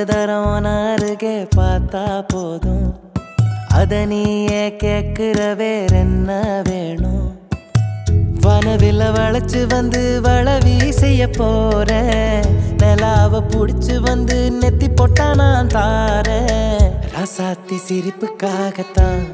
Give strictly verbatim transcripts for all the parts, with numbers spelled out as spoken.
தரம் அருகே பார்த்தா போதும் அத நீயே கேக்குற வேற என்ன வேணும் வனவில வளைச்சு வந்து வளவி செய்ய போறேன் நிலாவ புடிச்சு வந்து நெத்தி போட்டா நான் தாரேன் ரசாத்தி சிரிப்புக்காகத்தான்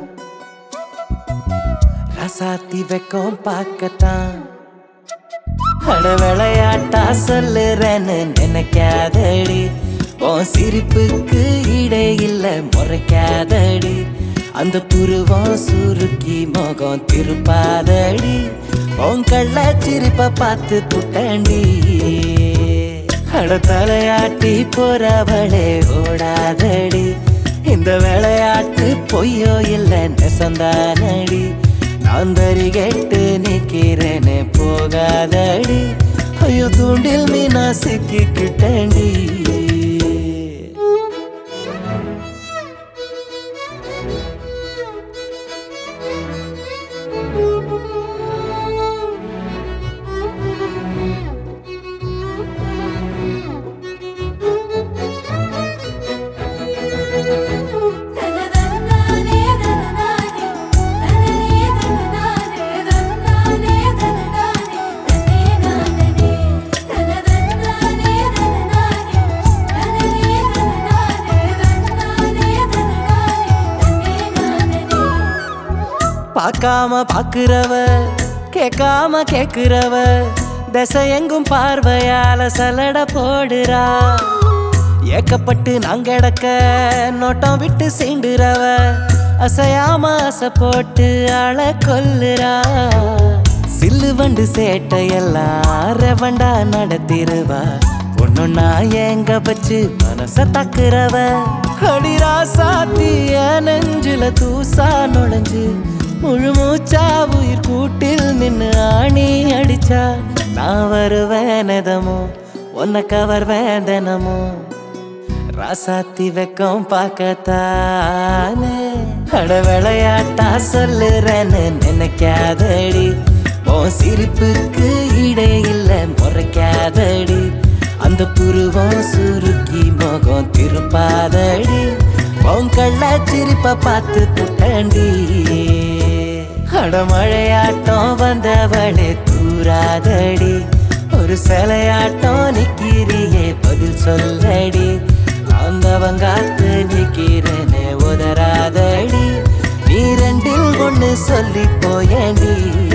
ரசாத்தி வெக்கம் பார்க்கத்தான் அட விளையாட்டா சொல்லுறேன்னு நினைக்காதடி உன் சிரிப்புக்கு இடே இல்ல முறைக்காதடி அந்த புருவம் சுருக்கி முகம் திருப்பாதடி உன் கள்ள சிரிப்ப பார்த்து புட்டண்டி அட தலையாட்டி போறவளே ஓடாதடி இந்த விளையாட்டு பொய்யோ இல்ல நெசந்தானடி நான் தரி கேட்டு நிக்கிறேன்னு போகாதடி ஐயோ தூண்டில் மீனா சிக்கிக்கிட்டேண்டி பார்க்காம பாக்குறவ கேட்காம கேக்குறவ திசை எங்கும் பார்வையால சலட போடுறா ஏக்கப்பட்டு நாங்கடக்க நோட்டம் விட்டு சீண்டுறவ அசையாம அசை போட்டு ஆள கொல்லுறா சில்லு வண்டு சேட்டையெல்லாம் ரெவண்டா நடத்திருவா ஒன்னொன்னா எங்க வச்சு மனச தக்குறவ அடிரா சாத்திய நெஞ்சுல தூசா நுழைஞ்சு முழு மூச்சா உயிர் கூட்டில் நின்னு ஆணி அடிச்சா நான் வருவேனதமோ உன்னை கவர் வேந்தனமோ ராசாத்தி வெக்கம் பார்க்கத்தானே அட விளையாட்டா சொல்லுறேன்னு நினைக்காதடி உன் சிரிப்புக்கு இடே இல்ல முறைக்காதடி அந்த புருவம் சுருக்கி முகம் திருப்பாதடி உன் கள்ள சிரிப்ப பார்த்து புட்டண்டி அடமழையாட்டம் வந்தவளே தூராதடி ஒரு சிலையாட்டம் நிக்கிறியே பதில் சொல்லடி அந்தவங்காத்து நிக்கிறேனே உதராதடி நீ ரெண்டில் ஒண்ணு சொல்லி போயண்டி